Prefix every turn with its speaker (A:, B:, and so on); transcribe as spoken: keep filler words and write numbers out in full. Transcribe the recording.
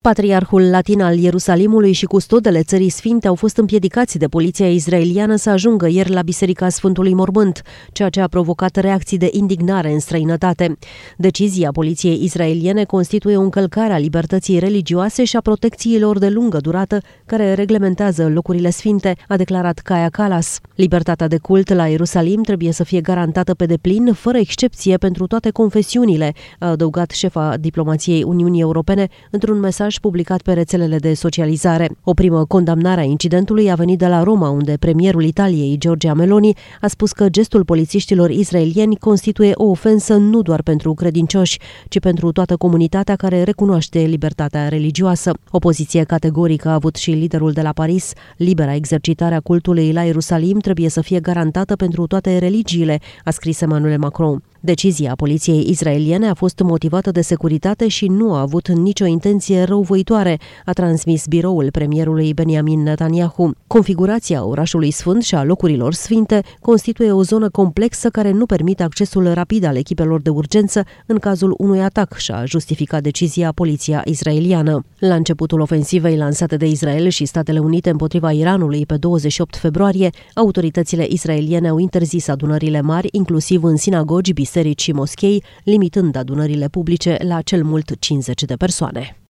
A: Patriarhul latin al Ierusalimului și custodele Țării Sfinte au fost împiedicați de poliția izraeliană să ajungă ieri la Biserica Sfântului Mormânt, ceea ce a provocat reacții de indignare în străinătate. Decizia poliției izraeliene constituie o încălcare a libertății religioase și a protecțiilor de lungă durată care reglementează locurile sfinte, a declarat Kaja Kallas. Libertatea de cult la Ierusalim trebuie să fie garantată pe deplin, fără excepție pentru toate confesiunile, a adăugat șefa diplomației Uniunii Europene într-un mesaj publicat pe rețelele de socializare. O primă condamnare a incidentului a venit de la Roma, unde premierul Italiei, Giorgia Meloni, a spus că gestul polițiștilor israelieni constituie o ofensă nu doar pentru credincioși, ci pentru toată comunitatea care recunoaște libertatea religioasă. O poziție categorică a avut și liderul de la Paris: libera exercitare a cultului la Ierusalim trebuie să fie garantată pentru toate religiile, a scris Emmanuel Macron. Decizia poliției izraeliene a fost motivată de securitate și nu a avut nicio intenție răuvoitoare, a transmis biroul premierului Benjamin Netanyahu. Configurația orașului sfânt și a locurilor sfinte constituie o zonă complexă care nu permite accesul rapid al echipelor de urgență în cazul unui atac, și-a justificat decizia poliția izraeliană. La începutul ofensivei lansate de Israel și Statele Unite împotriva Iranului pe douăzeci și opt februarie, autoritățile israeliene au interzis adunările mari, inclusiv în sinagogi, biserici și moschei, limitând adunările publice la cel mult cincizeci de persoane.